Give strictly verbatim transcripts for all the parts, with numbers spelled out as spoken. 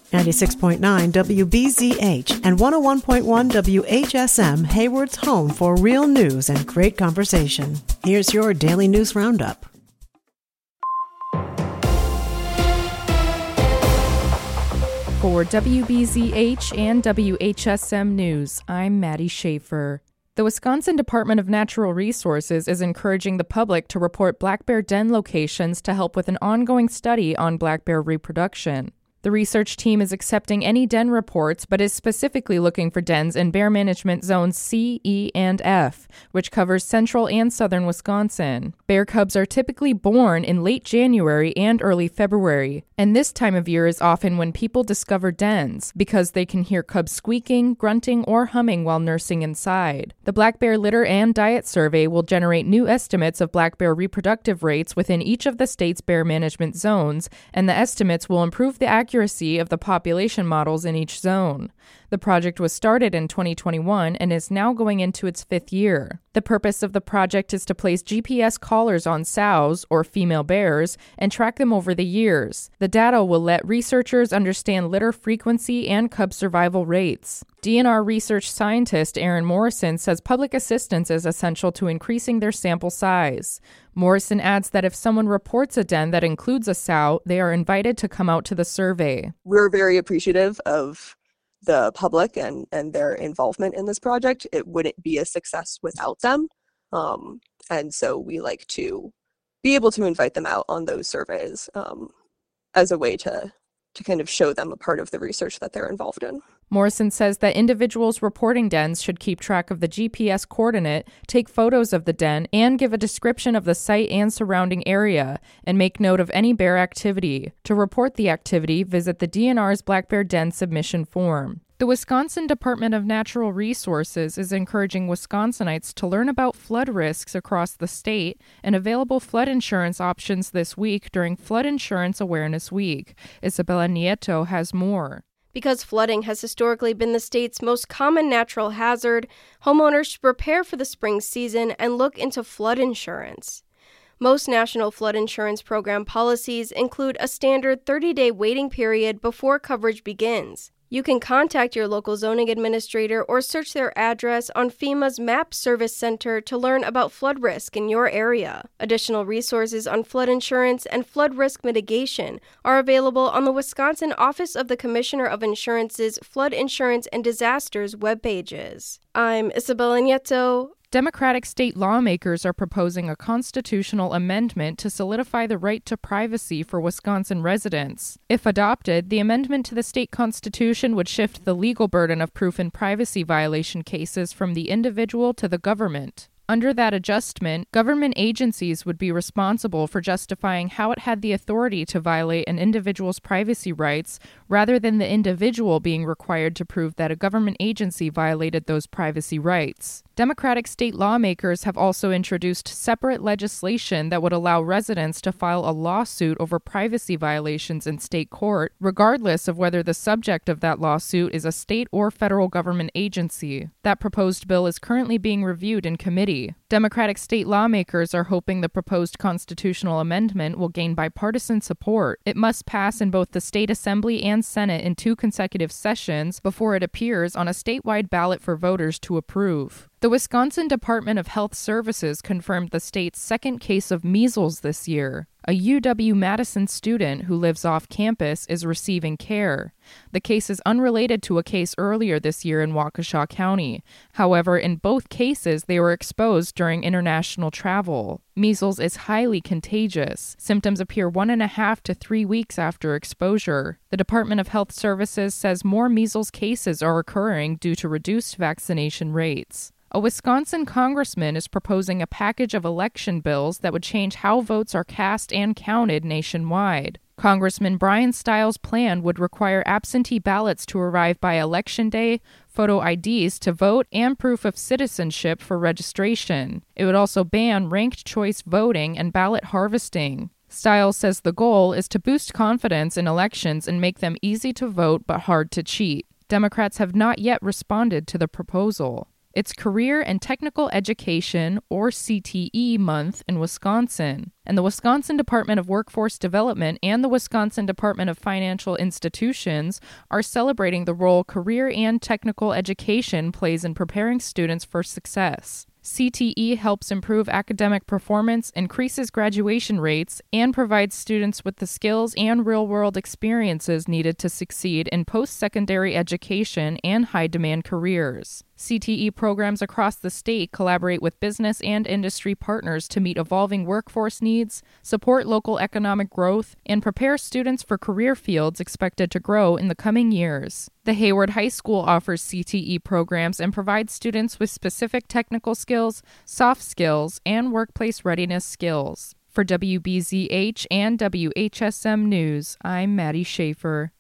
ninety-six point nine W B Z H and one oh one point one W H S M, Hayward's home for real news and great conversation. Here's your daily news roundup. For W B Z H and W H S M News, I'm Maddie Schaefer. The Wisconsin Department of Natural Resources is encouraging the public to report black bear den locations to help with an ongoing study on black bear reproduction. The research team is accepting any den reports, but is specifically looking for dens in Bear Management Zones C, E, and F, which covers central and southern Wisconsin. Bear cubs are typically born in late January and early February, and this time of year is often when people discover dens, because they can hear cubs squeaking, grunting, or humming while nursing inside. The Black Bear Litter and Diet Survey will generate new estimates of black bear reproductive rates within each of the state's bear management zones, and the estimates will improve the accuracy accuracy of the population models in each zone. The project was started in twenty twenty-one and is now going into its fifth year. The purpose of the project is to place G P S collars on sows, or female bears, and track them over the years. The data will let researchers understand litter frequency and cub survival rates. D N R research scientist Aaron Morrison says public assistance is essential to increasing their sample size. Morrison adds that if someone reports a den that includes a sow, they are invited to come out to the survey. We're very appreciative of the public and, and their involvement in this project. It wouldn't be a success without them. Um, and so we like to be able to invite them out on those surveys um, as a way to, to kind of show them a part of the research that they're involved in. Morrison says that individuals reporting dens should keep track of the G P S coordinate, take photos of the den, and give a description of the site and surrounding area, and make note of any bear activity. To report the activity, visit the D N R's Black Bear Den submission form. The Wisconsin Department of Natural Resources is encouraging Wisconsinites to learn about flood risks across the state and available flood insurance options this week during Flood Insurance Awareness Week. Isabella Nieto has more. Because flooding has historically been the state's most common natural hazard, homeowners should prepare for the spring season and look into flood insurance. Most national flood insurance program policies include a standard thirty-day waiting period before coverage begins. You can contact your local zoning administrator or search their address on FEMA's MAP Service Center to learn about flood risk in your area. Additional resources on flood insurance and flood risk mitigation are available on the Wisconsin Office of the Commissioner of Insurance's Flood Insurance and Disasters web pages. I'm Isabella Nieto. Democratic state lawmakers are proposing a constitutional amendment to solidify the right to privacy for Wisconsin residents. If adopted, the amendment to the state constitution would shift the legal burden of proof in privacy violation cases from the individual to the government. Under that adjustment, government agencies would be responsible for justifying how it had the authority to violate an individual's privacy rights, rather than the individual being required to prove that a government agency violated those privacy rights. Democratic state lawmakers have also introduced separate legislation that would allow residents to file a lawsuit over privacy violations in state court, regardless of whether the subject of that lawsuit is a state or federal government agency. That proposed bill is currently being reviewed in committee. Democratic state lawmakers are hoping the proposed constitutional amendment will gain bipartisan support. It must pass in both the state assembly and Senate in two consecutive sessions before it appears on a statewide ballot for voters to approve. The Wisconsin Department of Health Services confirmed the state's second case of measles this year. A U W-Madison student who lives off campus is receiving care. The case is unrelated to a case earlier this year in Waukesha County. However, in both cases, they were exposed during international travel. Measles is highly contagious. Symptoms appear one and a half to three weeks after exposure. The Department of Health Services says more measles cases are occurring due to reduced vaccination rates. A Wisconsin congressman is proposing a package of election bills that would change how votes are cast and counted nationwide. Congressman Brian Stiles' plan would require absentee ballots to arrive by Election Day, photo I Ds to vote, and proof of citizenship for registration. It would also ban ranked choice voting and ballot harvesting. Stiles says the goal is to boost confidence in elections and make them easy to vote but hard to cheat. Democrats have not yet responded to the proposal. It's Career and Technical Education, or C T E, month in Wisconsin. And the Wisconsin Department of Workforce Development and the Wisconsin Department of Financial Institutions are celebrating the role career and technical education plays in preparing students for success. C T E helps improve academic performance, increases graduation rates, and provides students with the skills and real-world experiences needed to succeed in post-secondary education and high-demand careers. C T E programs across the state collaborate with business and industry partners to meet evolving workforce needs, support local economic growth, and prepare students for career fields expected to grow in the coming years. The Hayward High School offers C T E programs and provides students with specific technical skills, soft skills, and workplace readiness skills. For W B Z H and W H S M News, I'm Maddie Schaefer.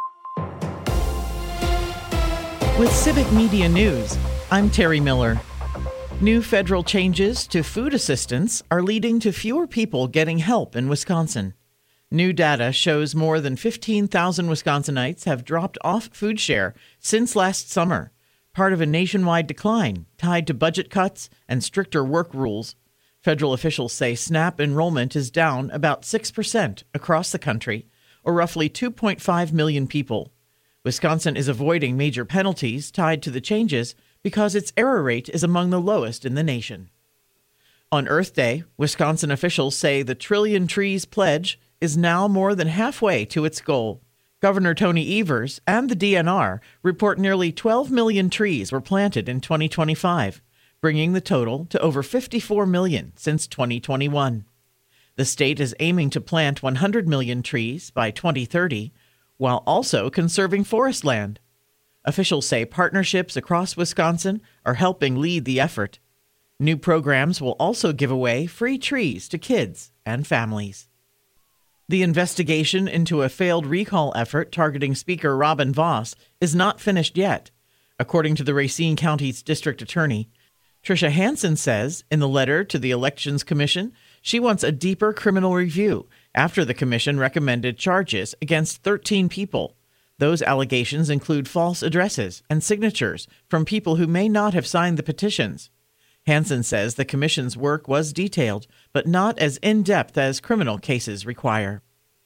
With Civic Media News, I'm Terry Miller. New federal changes to food assistance are leading to fewer people getting help in Wisconsin. New data shows more than fifteen thousand Wisconsinites have dropped off food share since last summer, part of a nationwide decline tied to budget cuts and stricter work rules. Federal officials say SNAP enrollment is down about six percent across the country, or roughly two point five million people. Wisconsin is avoiding major penalties tied to the changes because its error rate is among the lowest in the nation. On Earth Day, Wisconsin officials say the Trillion Trees pledge is now more than halfway to its goal. Governor Tony Evers and the D N R report nearly twelve million trees were planted in twenty twenty-five, bringing the total to over fifty-four million since twenty twenty-one. The state is aiming to plant one hundred million trees by twenty thirty, while also conserving forest land. Officials say partnerships across Wisconsin are helping lead the effort. New programs will also give away free trees to kids and families. The investigation into a failed recall effort targeting Speaker Robin Vos is not finished yet. According to the Racine County's district attorney, Tricia Hansen says in the letter to the Elections Commission she wants a deeper criminal review after the commission recommended charges against thirteen people. Those allegations include false addresses and signatures from people who may not have signed the petitions. Hansen says the commission's work was detailed, but not as in-depth as criminal cases require.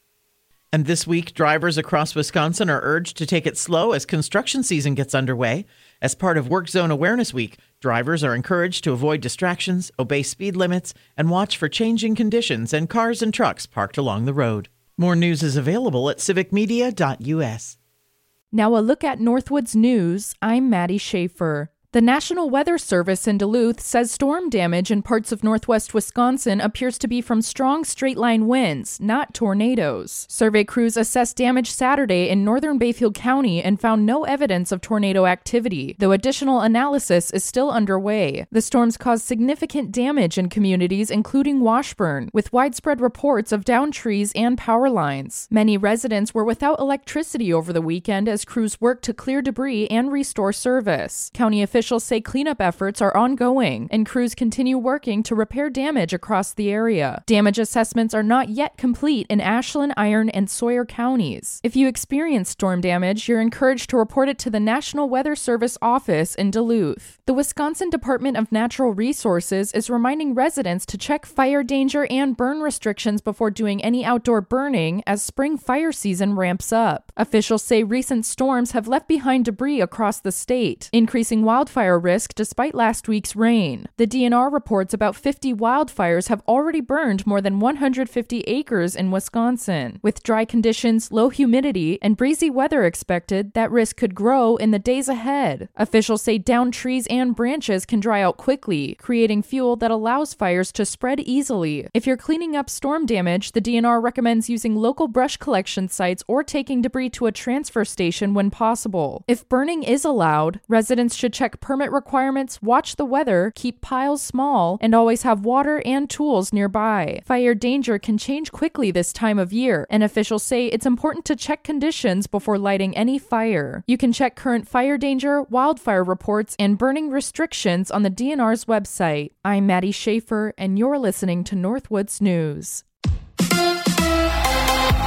And this week, drivers across Wisconsin are urged to take it slow as construction season gets underway. As part of Work Zone Awareness Week, drivers are encouraged to avoid distractions, obey speed limits, and watch for changing conditions and cars and trucks parked along the road. More news is available at civic media dot u s. Now a look at Northwoods News. I'm Maddie Schaefer. The National Weather Service in Duluth says storm damage in parts of northwest Wisconsin appears to be from strong straight-line winds, not tornadoes. Survey crews assessed damage Saturday in northern Bayfield County and found no evidence of tornado activity, though additional analysis is still underway. The storms caused significant damage in communities including Washburn, with widespread reports of downed trees and power lines. Many residents were without electricity over the weekend as crews worked to clear debris and restore service. County officials Officials say cleanup efforts are ongoing, and crews continue working to repair damage across the area. Damage assessments are not yet complete in Ashland, Iron, and Sawyer counties. If you experience storm damage, you're encouraged to report it to the National Weather Service office in Duluth. The Wisconsin Department of Natural Resources is reminding residents to check fire danger and burn restrictions before doing any outdoor burning as spring fire season ramps up. Officials say recent storms have left behind debris across the state, increasing wildfire Wildfire risk despite last week's rain. The D N R reports about fifty wildfires have already burned more than one hundred fifty acres in Wisconsin. With dry conditions, low humidity, and breezy weather expected, that risk could grow in the days ahead. Officials say downed trees and branches can dry out quickly, creating fuel that allows fires to spread easily. If you're cleaning up storm damage, the D N R recommends using local brush collection sites or taking debris to a transfer station when possible. If burning is allowed, residents should check permit requirements, watch the weather, keep piles small, and always have water and tools nearby. Fire danger can change quickly this time of year, and officials say it's important to check conditions before lighting any fire. You can check current fire danger, wildfire reports, and burning restrictions on the D N R's website. I'm Maddie Schaefer, and you're listening to Northwoods News. The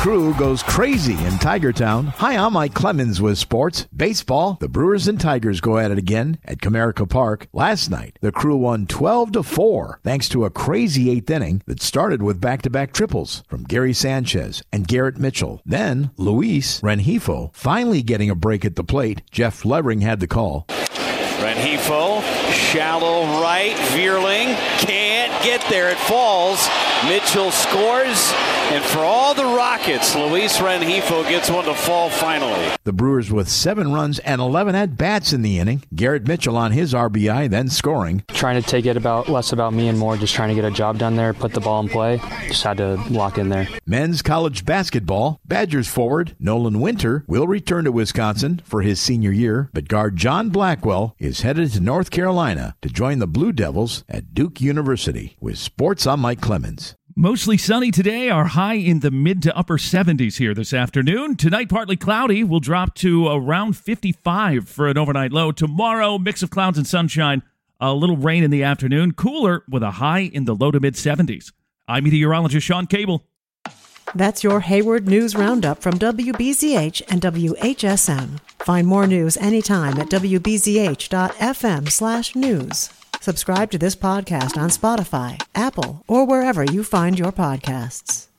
crew goes crazy in Tiger Town. Hi, I'm Mike Clemens with sports. Baseball, the Brewers and Tigers go at it again at Comerica Park. Last night, the crew won twelve to four thanks to a crazy eighth inning that started with back-to-back triples from Gary Sanchez and Garrett Mitchell. Then, Luis Rengifo finally getting a break at the plate. Jeff Levering had the call. Rengifo, shallow right, Vierling can't get there, it falls. Mitchell scores, and for all the Rockets, Luis Rengifo gets one to fall finally. The Brewers with seven runs and eleven at-bats in the inning. Garrett Mitchell on his R B I, then scoring. Trying to take it about less about me and more just trying to get a job done there, put the ball in play. Just had to lock in there. Men's college basketball. Badgers forward Nolan Winter will return to Wisconsin for his senior year, but guard John Blackwell is headed to North Carolina to join the Blue Devils at Duke University. With sports, I'm Mike Clemens. Mostly sunny today, our high in the mid to upper seventies here this afternoon. Tonight, partly cloudy, will drop to around fifty-five for an overnight low. Tomorrow, mix of clouds and sunshine, a little rain in the afternoon, cooler with a high in the low to mid seventies. I'm meteorologist Sean Cable. That's your Hayward News Roundup from W B Z H and W H S M. Find more news anytime at W B Z H dot F M slash news. Subscribe to this podcast on Spotify, Apple, or wherever you find your podcasts.